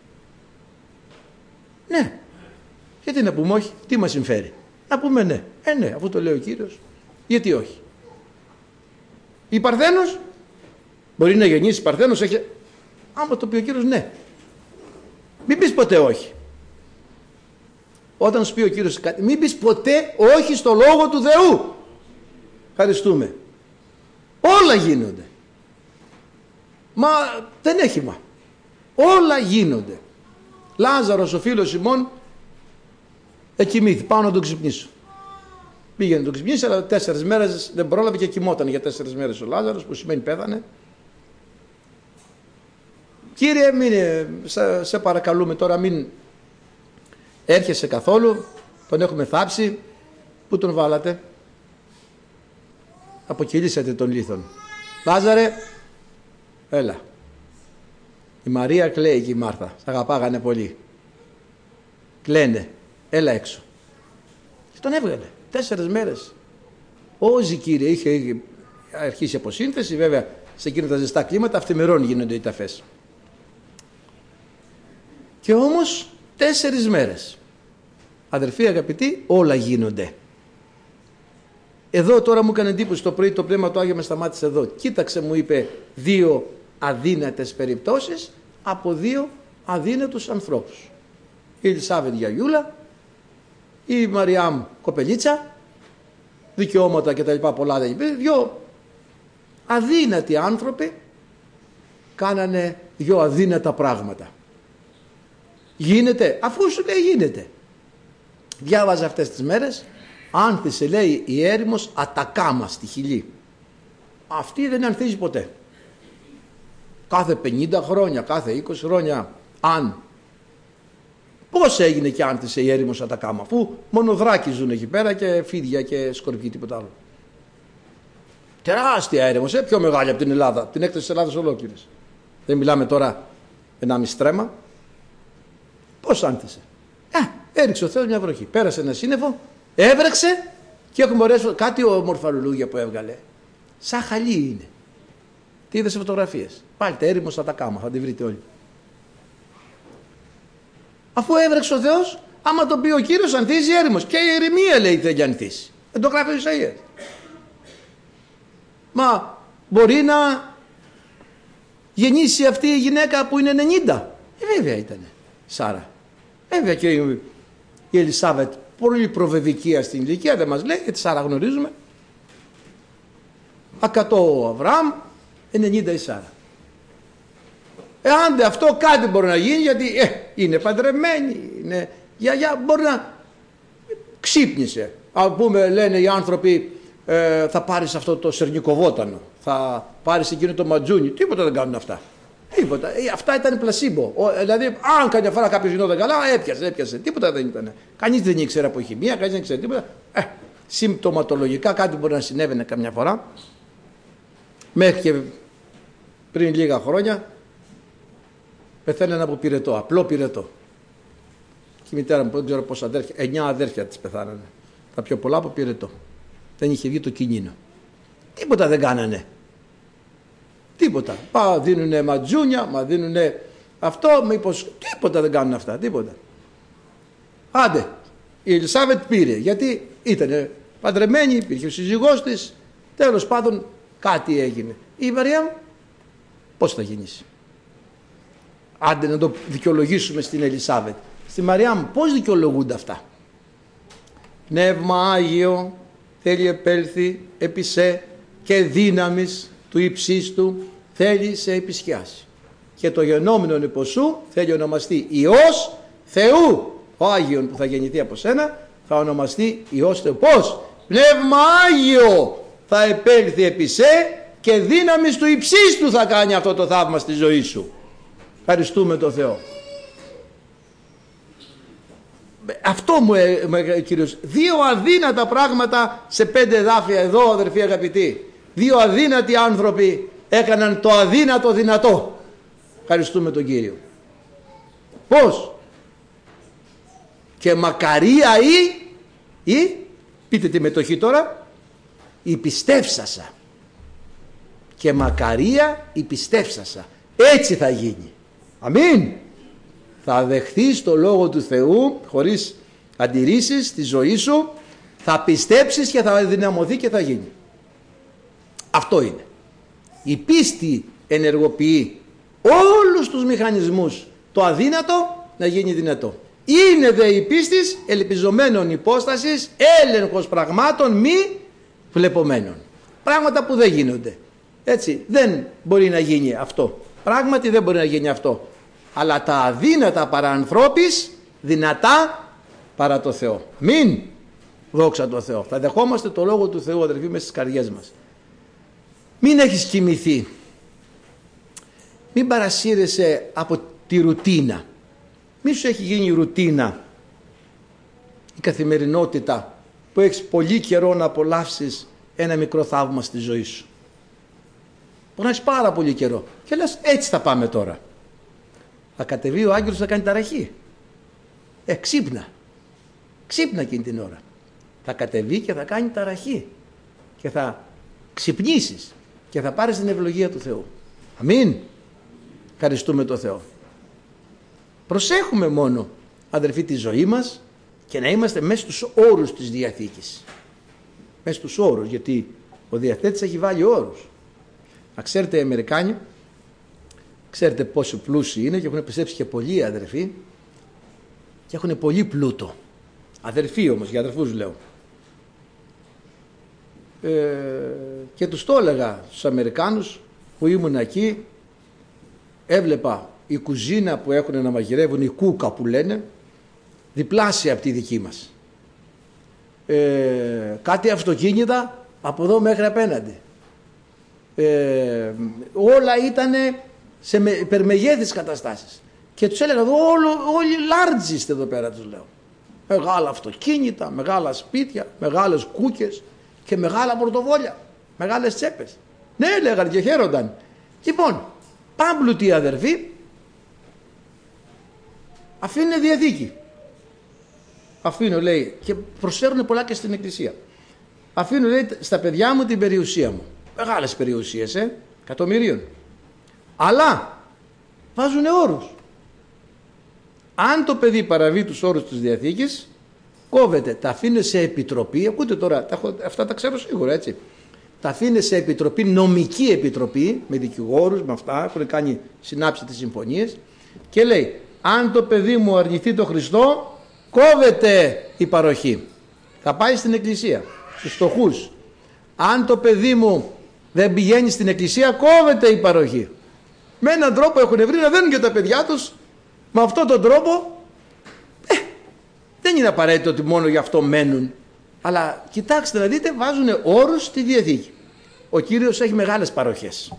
Ναι. Γιατί να πούμε όχι, τι μας συμφέρει. Να πούμε ναι. Ναι, αφού το λέει ο Κύριος. Γιατί όχι. Η Παρθένος μπορεί να γεννήσει Παρθένος, έχει... άμα το πει ο Κύριος ναι. Μην πεις ποτέ όχι. Όταν σου πει ο Κύριος κάτι, μην πεις ποτέ όχι στο λόγο του Θεού. Ευχαριστούμε. Όλα γίνονται. Μα δεν έχει μα. Όλα γίνονται. Λάζαρος ο φίλος ημών εκοιμήθη, πάω να τον ξυπνήσω. Πήγε να τον ξυπνήσει, αλλά 4 μέρες δεν πρόλαβε και κοιμόταν για 4 μέρες ο Λάζαρος, που σημαίνει πέθανε. Κύριε, μην, σε παρακαλούμε τώρα, μην έρχεσαι καθόλου, τον έχουμε θάψει. Πού τον βάλατε? Αποκυλήσατε τον λίθον. Λάζαρε, έλα. Η Μαρία κλαίει και η Μάρθα, σ' αγαπάγανε πολύ. Κλαίνε, έλα έξω. Και τον έβγαλε 4 μέρες. Όζη, κύριε, είχε αρχίσει αποσύνθεση, βέβαια σε εκείνα τα ζεστά κλίματα αυτημερών γίνονται οι ταφές. Και όμως 4 μέρες. Αδερφοί αγαπητοί, όλα γίνονται. Εδώ τώρα μου έκανε εντύπωση το πρωί, το Πνεύμα του Άγιο με σταμάτησε εδώ. Κοίταξε, μου είπε 2 αδύνατες περιπτώσεις από 2 αδύνατους ανθρώπους. Η Ελισάβετ γιαγιούλα, η Μαριάμ κοπελίτσα, δικαιώματα και τα λοιπά πολλά δεν είπε. 2 αδύνατοι άνθρωποι κάνανε 2 αδύνατα πράγματα. Γίνεται, αφού σου λέει γίνεται. Διάβαζα αυτές τις μέρες, άνθησε λέει η έρημος Ατακάμα στη Χιλή. Αυτή δεν ανθίζει ποτέ. Κάθε 50 χρόνια, κάθε 20 χρόνια, αν. Πώς έγινε και άνθησε η έρημος Ατακάμα, αφού μόνο δράκοι ζουν εκεί πέρα και φίδια και σκορπιοί, τίποτα άλλο. Τεράστια έρημος, πιο μεγάλη από την Ελλάδα, την έκταση της Ελλάδας ολόκληρης. Δεν μιλάμε τώρα 1,5 στρέμμα. Πώς άνθησε? Έριξε ο Θεός μια βροχή. Πέρασε ένα σύννεφο, έβρεξε και έχουμε ωραίες, κάτι ομορφαλουλούγια που έβγαλε. Σαν χαλί είναι. Τι είδε σε φωτογραφίες? Πάλι τα έρημος Ατακάμα, θα τη βρείτε όλοι. Αφού έβρεξε ο Θεός, άμα το πει ο Κύριος, ανθίζει έρημος. Και η ερημία λέει θέλει ανθίσει. Δεν το γράφει ο Ισαΐας. Μα μπορεί να γεννήσει αυτή η γυναίκα που είναι 90. Βέβαια ήταν Σάρα. Βέβαια και η Ελισάβετ, πολύ προβεβικία στην ηλικία, δεν μας λέει, γιατί Σάρα γνωρίζουμε. 100 ο Αβραάμ, 90 η Σάρα. Εάν αυτό κάτι μπορεί να γίνει, γιατί είναι παντρεμένη, είναι γιαγιά, μπορεί να ξύπνησε. Αν πούμε, λένε οι άνθρωποι, θα πάρεις αυτό το σερνικοβότανο, θα πάρεις εκείνο το ματζούνι, τίποτα δεν κάνουν αυτά. Τίποτα. Αυτά ήταν πλασίμπο. Δηλαδή, αν καμιά φορά κάποιος γινόταν καλά, έπιασε. Τίποτα δεν ήταν. Κανείς δεν ήξερε από χημεία, κανείς δεν ήξερε τίποτα. Συμπτωματολογικά κάτι μπορεί να συνέβαινε καμιά φορά. Μέχρι και πριν λίγα χρόνια πεθαίνανε από πυρετό, απλό πυρετό. Και η μητέρα μου, δεν ξέρω πόσα αδέρφια, 9 αδέρφια της πεθάνανε. Τα πιο πολλά από πυρετό. Δεν είχε βγει το κινήνο. Τίποτα δεν κάνανε. Τίποτα. Δίνουνε ματζούνια, μα δίνουνε αυτό, μήπως τίποτα δεν κάνουν αυτά, τίποτα. Άντε, η Ελισάβετ πήρε, γιατί ήταν παντρεμένη, υπήρχε ο σύζυγός της, τέλος πάντων κάτι έγινε. Η Μαρία πώς θα γεννήσει? Άντε να το δικαιολογήσουμε στην Ελισάβετ. Στη Μαρία μου πώς δικαιολογούνται αυτά? Πνεύμα Άγιο θέλει επέλθει επί σε και δύναμης του υψίστου θέλει σε επισκιάσει. Και το γενόμενο υπό σου θέλει ονομαστεί Υιός Θεού. Ο Άγιον που θα γεννηθεί από σένα θα ονομαστεί Υιός Θεού. Πώς? Πνεύμα Άγιο θα επέλθει επί σε και δύναμης του υψίστου θα κάνει αυτό το θαύμα στη ζωή σου. Ευχαριστούμε τον Θεό. Αυτό μου έκανε ο Κύριος. 2 αδύνατα πράγματα σε 5 εδάφια εδώ, αδερφοί αγαπητοί. 2 αδύνατοι άνθρωποι έκαναν το αδύνατο δυνατό. Ευχαριστούμε τον Κύριο. Πώς? Και μακαρία ή πείτε τη μετοχή τώρα, η πιστεύσασα. Και μακαρία η πιστεύσασα. Έτσι θα γίνει. Αμήν. Θα δεχθείς το Λόγο του Θεού χωρίς αντιρρήσεις στη ζωή σου, θα πιστέψεις και θα δυναμωθεί και θα γίνει. Αυτό είναι. Η πίστη ενεργοποιεί όλους τους μηχανισμούς, το αδύνατο να γίνει δυνατό. Είναι δε η πίστης ελπιζομένων υπόστασης, έλεγχος πραγμάτων μη βλεπομένων. Πράγματα που δεν γίνονται. Έτσι, δεν μπορεί να γίνει αυτό. Πράγματι δεν μπορεί να γίνει αυτό. Αλλά τα αδύνατα παρά ανθρώπης, δυνατά παρά το Θεό. Μην, δόξα τω Θεώ. Θα δεχόμαστε το Λόγο του Θεού, αδερφοί, μέσα στις καρδιές μας. Μην έχεις κοιμηθεί. Μην παρασύρεσαι από τη ρουτίνα. Μη σου έχει γίνει ρουτίνα η καθημερινότητα που έχεις πολύ καιρό να απολαύσεις ένα μικρό θαύμα στη ζωή σου. Μπορεί να έχεις πάρα πολύ καιρό και λες έτσι θα πάμε τώρα. Θα κατεβεί ο άγγελος, θα κάνει ταραχή. Ξύπνα εκείνη την ώρα. Θα κατεβεί και θα κάνει ταραχή και θα ξυπνήσεις και θα πάρεις την ευλογία του Θεού. Αμήν. Ευχαριστούμε τον Θεό. Προσέχουμε μόνο, αδερφοί, τη ζωή μας και να είμαστε μέσα στους όρους της Διαθήκης. Μέσα στους όρους, γιατί ο διαθέτης έχει βάλει όρους. Να ξέρετε, οι Αμερικάνοι, ξέρετε πόσο πλούσιοι είναι και έχουν πιστέψει και πολλοί αδερφοί και έχουν πολύ πλούτο. Αδερφοί όμως, για αδερφούς λέω. Και τους το έλεγα στους Αμερικάνους που ήμουν εκεί, έβλεπα η κουζίνα που έχουν να μαγειρεύουν, η κούκα που λένε, διπλάσια από τη δική μας. Κάτι αυτοκίνητα από εδώ μέχρι απέναντι. Όλα ήταν σε υπερμεγέθεις καταστάσεις. Και τους έλεγα, όλοι large είστε εδώ πέρα, τους λέω. Μεγάλα αυτοκίνητα, μεγάλα σπίτια, μεγάλες κούκες και μεγάλα πορτοβόλια, μεγάλες τσέπες. Ναι, λέγανε και χαίρονταν. Λοιπόν, πάμπλουτοι αδερφοί, αφήνουν Διαθήκη. Αφήνω, λέει, και προσφέρουν πολλά και στην Εκκλησία. Αφήνω, λέει, στα παιδιά μου την περιουσία μου. Μεγάλες περιουσίες, εκατομμυρίων. Αλλά βάζουν όρους. Αν το παιδί παραβεί τους όρους της Διαθήκης, κόβεται, τα αφήνει σε επιτροπή. Ακούτε τώρα, αυτά τα ξέρω σίγουρα, έτσι. Τα αφήνει σε επιτροπή, νομική επιτροπή, με δικηγόρους, με αυτά, έχουν κάνει συνάψει τις συμφωνίες και λέει, αν το παιδί μου αρνηθεί το Χριστό, κόβεται η παροχή. Θα πάει στην εκκλησία, στους φτωχούς. Αν το παιδί μου δεν πηγαίνει στην εκκλησία, κόβεται η παροχή. Με έναν τρόπο έχουν βρει να δένουν και τα παιδιά τους. Με αυτόν τον τρόπο δεν είναι απαραίτητο ότι μόνο γι' αυτό μένουν. Αλλά κοιτάξτε να δείτε, βάζουν όρους στη Διαθήκη. Ο Κύριος έχει μεγάλες παροχές.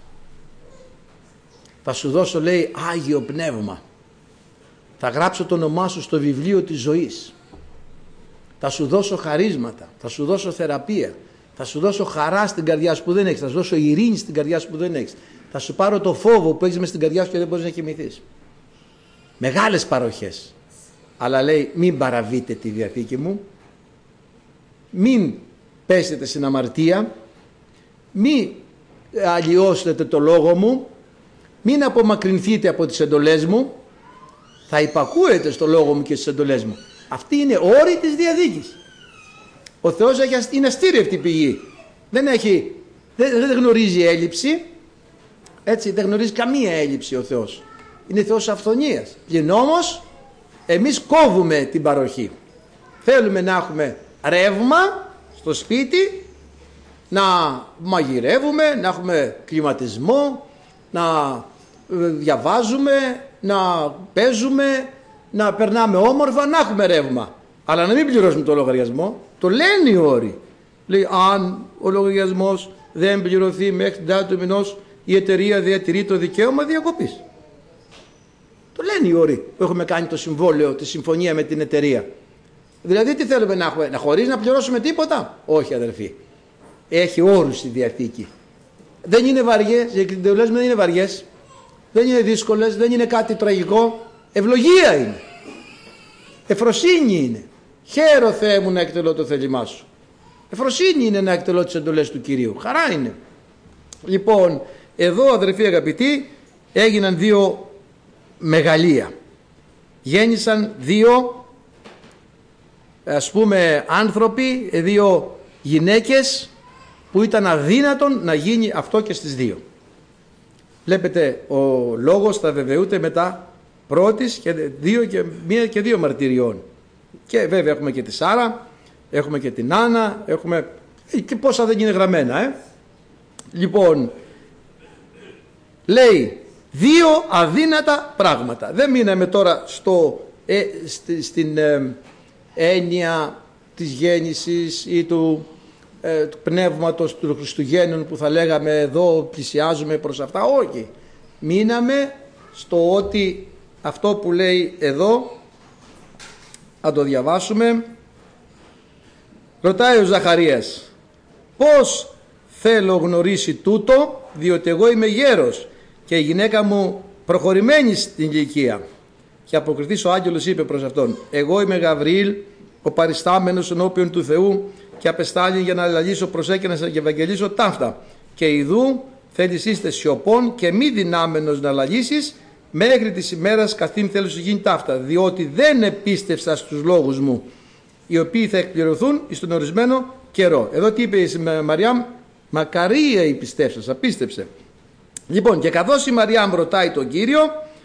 Θα σου δώσω, λέει, Άγιο Πνεύμα. Θα γράψω το όνομά σου στο βιβλίο της ζωής. Θα σου δώσω χαρίσματα. Θα σου δώσω θεραπεία. Θα σου δώσω χαρά στην καρδιά σου που δεν έχεις. Θα σου δώσω ειρήνη στην καρδιά σου που δεν έχεις. Θα σου πάρω το φόβο που έχεις μες στην καρδιά σου και δεν μπορείς να κοιμηθείς. Μεγάλες παροχές. Αλλά λέει, μην παραβείτε τη Διαθήκη μου. Μην πέσετε στην αμαρτία. Μην αλλοιώσετε το λόγο μου. Μην απομακρυνθείτε από τις εντολές μου. Θα υπακούετε στο λόγο μου και στις εντολές μου. Αυτή είναι όρη της Διαθήκης. Ο Θεός είναι αστήρευτη πηγή. Δεν γνωρίζει έλλειψη. Έτσι, δεν γνωρίζει καμία έλλειψη ο Θεός. Είναι Θεός αυθονίας. Πλην όμως εμείς κόβουμε την παροχή. Θέλουμε να έχουμε ρεύμα στο σπίτι, να μαγειρεύουμε, να έχουμε κλιματισμό, να διαβάζουμε, να παίζουμε, να περνάμε όμορφα, να έχουμε ρεύμα. Αλλά να μην πληρώσουμε το λογαριασμό. Το λένε οι όροι. Λέει, αν ο λογαριασμός δεν πληρωθεί μέχρι την δата του μηνός, η εταιρεία διατηρεί το δικαίωμα διακοπής. Το λένε οι όροι που έχουμε κάνει το συμβόλαιο, τη συμφωνία με την εταιρεία. Δηλαδή τι θέλουμε να έχουμε, χωρίς να πληρώσουμε τίποτα? Όχι αδερφοί. Έχει όρους η Διαθήκη. Δεν είναι βαριές, οι εκκλησίες δεν είναι βαριές. Δεν είναι δύσκολες, δεν είναι κάτι τραγικό. Ευλογία είναι. Εφροσύνη είναι. Χαίρο Θεέ μου να εκτελώ το θέλημά σου. Εφροσύνη είναι να εκτελώ τις εντολές του Κυρίου. Χαρά είναι. Λοιπόν, εδώ αδερφοί αγαπητοί, έγιναν δύο μεγαλεία. Γέννησαν δύο, ας πούμε, άνθρωποι, δύο γυναίκες που ήταν αδύνατον να γίνει αυτό και στις δύο. Βλέπετε, ο λόγος θα βεβαιούται μετά πρώτης και μία και δύο μαρτυριών. Και βέβαια έχουμε και τη Σάρα, έχουμε και την Άννα, έχουμε και πόσα δεν είναι γραμμένα. Λοιπόν, λέει δύο αδύνατα πράγματα. Δεν μείναμε τώρα στην έννοια της γέννησης ή του πνεύματος του Χριστουγέννων που θα λέγαμε εδώ πλησιάζουμε προς αυτά. Όχι. Μείναμε στο ότι αυτό που λέει εδώ, να το διαβάσουμε. Ρωτάει ο Ζαχαρίας, πώς θέλω γνωρίσει τούτο, διότι εγώ είμαι γέρος και η γυναίκα μου προχωρημένη στην ηλικία. Και αποκριθής ο άγγελος είπε προς αυτόν, εγώ είμαι Γαβριήλ, ο παριστάμενος ενώπιον του Θεού και απεστάλλει για να λαλήσω προς και να σας ευαγγελίσω ταύτα. Και ιδού θέλεις είστε σιωπών και μη δυνάμενος να λαλήσεις μέχρι της ημέρας καθήν θέλω σου γίνει ταύτα, διότι δεν επίστευσα στους λόγους μου, οι οποίοι θα εκπληρωθούν στον ορισμένο καιρό. Εδώ τι είπε η Μαριάμ? Μακαρία η πιστεύσας, απίστεψε. Λοιπόν, και καθώς η Μαριάμ ρωτάει τον Κύριο,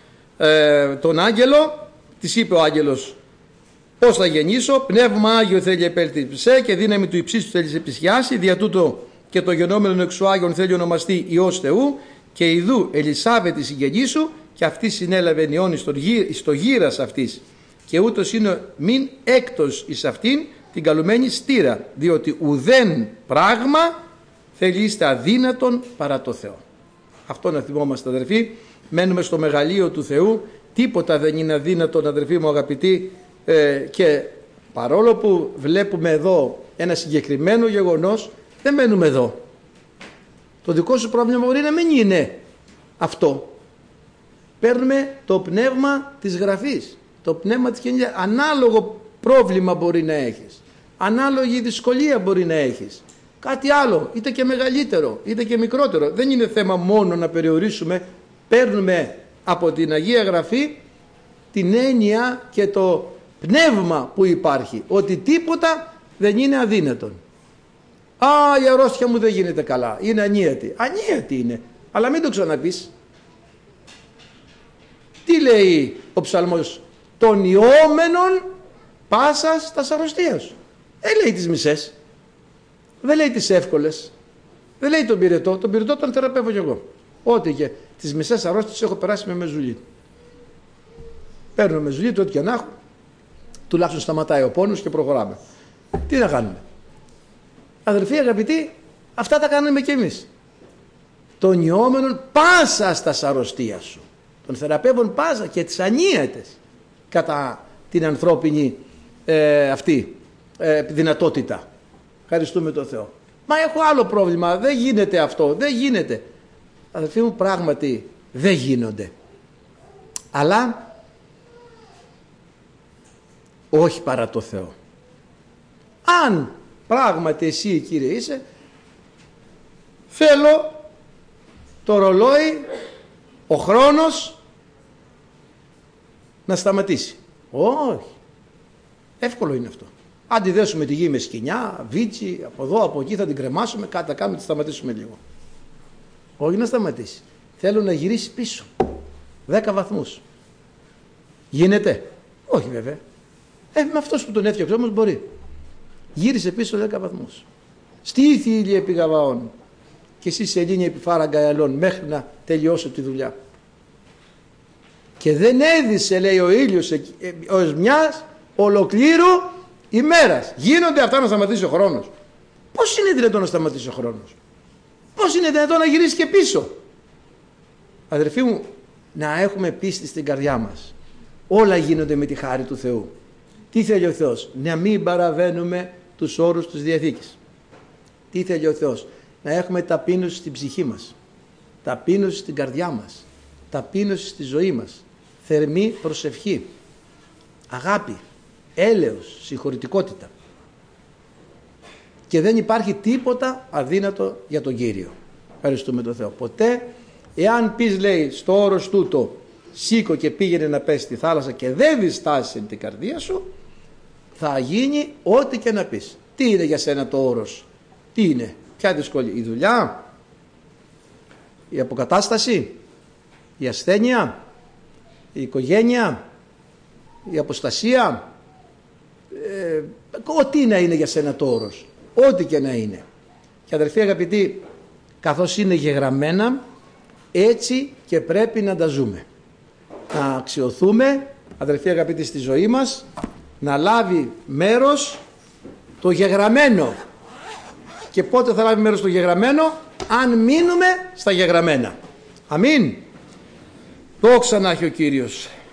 τον άγγελο, της είπε ο άγγελος, πώς θα γεννήσω? Πνεύμα Άγιο θέλει επέλθει και δύναμη του υψίστου θέλει σε πλησιάσει, δια τούτο και το γενόμενο εξ του Άγιον θέλει ονομαστεί Υιός Θεού, και ιδού Ελισάβετ η συγγενή σου, και αυτή συνέλαβε νιώνει στο γύρας αυτής, και ούτως είναι μην έκτος εις αυτήν την καλουμένη στήρα, διότι ουδέν πράγμα θέλει είστε αδύνατον παρά το Θεό. Αυτό να θυμόμαστε αδερφοί, μένουμε στο μεγαλείο του Θεού, τίποτα δεν είναι αδύνατον αδερφοί μου αγαπητοί, και παρόλο που βλέπουμε εδώ ένα συγκεκριμένο γεγονός, δεν μένουμε εδώ. Το δικό σου πρόβλημα μπορεί να μην είναι αυτό. Παίρνουμε το πνεύμα της Γραφής, το πνεύμα της κοινωνίας. Ανάλογο πρόβλημα μπορεί να έχεις, ανάλογη δυσκολία μπορεί να έχεις, κάτι άλλο, είτε και μεγαλύτερο είτε και μικρότερο. Δεν είναι θέμα μόνο να περιορίσουμε, παίρνουμε από την Αγία Γραφή την έννοια και το πνεύμα που υπάρχει, ότι τίποτα δεν είναι αδύνατον. Α, η αρρώστια μου δεν γίνεται καλά, είναι ανίατη. Ανίατη είναι, αλλά μην το ξαναπείς. Τι λέει ο ψαλμός? Των ιόμενων πάσας τας αρρωστίας σου. Δεν λέει τις μισές, δεν λέει τις εύκολες, δεν λέει τον πυρετό. Τον πυρετό τον θεραπεύω κι εγώ. Ό,τι και τις μισές αρρώστιες έχω περάσει με μεζουλί. Παίρνω μεζουλί, ό,τι και να έχω, τουλάχιστον σταματάει ο πόνος και προχωράμε. Τι να κάνουμε? Αδελφοί αγαπητοί, αυτά τα κάνουμε κι εμείς. Των ιόμενων πάσα στα αρρωστία σου. Τον θεραπεύουν πάσα και τις ανίατες κατά την ανθρώπινη αυτή δυνατότητα. Ευχαριστούμε τον Θεό. Μα έχω άλλο πρόβλημα, δεν γίνεται αυτό, δεν γίνεται. Αδελφοί μου, πράγματι δεν γίνονται. Αλλά όχι παρά το Θεό. Αν πράγματι εσύ Κύριε είσαι, θέλω το ρολόι, ο χρόνος να σταματήσει. Όχι. Εύκολο είναι αυτό. Αντιδέσουμε τη γη με σκοινιά, βίτσι, από εδώ, από εκεί θα την κρεμάσουμε, κάτι θα κάνουμε, τη σταματήσουμε λίγο. Όχι να σταματήσει. Θέλω να γυρίσει πίσω. 10 βαθμούς. Γίνεται? Όχι βέβαια. Με αυτός που τον έφτιαξε όμως μπορεί. Γύρισε πίσω 10 βαθμούς. Στήθη ήλιε επί Γαβαών και εσύ σελήνη επί φάραγγα αελών, μέχρι να τελειώσω τη δουλειά. Και δεν έδισε, λέει, ο ήλιος ως μιας ολοκλήρου ημέρας. Γίνονται αυτά να σταματήσει ο χρόνος? Πώς είναι δυνατόν να σταματήσει ο χρόνος? Πώς είναι δυνατόν να γυρίσει και πίσω? Αδερφοί μου, να έχουμε πίστη στην καρδιά μας. Όλα γίνονται με τη χάρη του Θεού. Τι θέλει ο Θεός? Να μην παραβαίνουμε τους όρους της Διαθήκης. Τι θέλει ο Θεός? Να έχουμε ταπείνωση στην ψυχή μας, ταπείνωση στην καρδιά μας, ταπείνωση στη ζωή μας, θερμή προσευχή, αγάπη, έλεος, συγχωρητικότητα. Και δεν υπάρχει τίποτα αδύνατο για τον Κύριο. Ευχαριστούμε τον Θεό. Ποτέ, εάν πεις, λέει, στο όρος τούτο, σήκω και πήγαινε να πέσει στη θάλασσα και δεν διστάσει την καρδία σου, θα γίνει ό,τι και να πεις. Τι είναι για σένα το όρος? Τι είναι? Ποια δυσκολία? Η δουλειά? Η αποκατάσταση? Η ασθένεια? Η οικογένεια? Η αποστασία? Ό,τι να είναι για σένα το όρος, ό,τι και να είναι. Και αδερφοί αγαπητοί, καθώς είναι γεγραμμένα, έτσι και πρέπει να τα ζούμε. Να αξιωθούμε, αδερφοί αγαπητοί, στη ζωή μας, να λάβει μέρος το γεγραμμένο. Και πότε θα λάβει μέρος το γεγραμμένο? Αν μείνουμε στα γεγραμμένα. Αμήν. Δόξα να έχει ο Κύριος.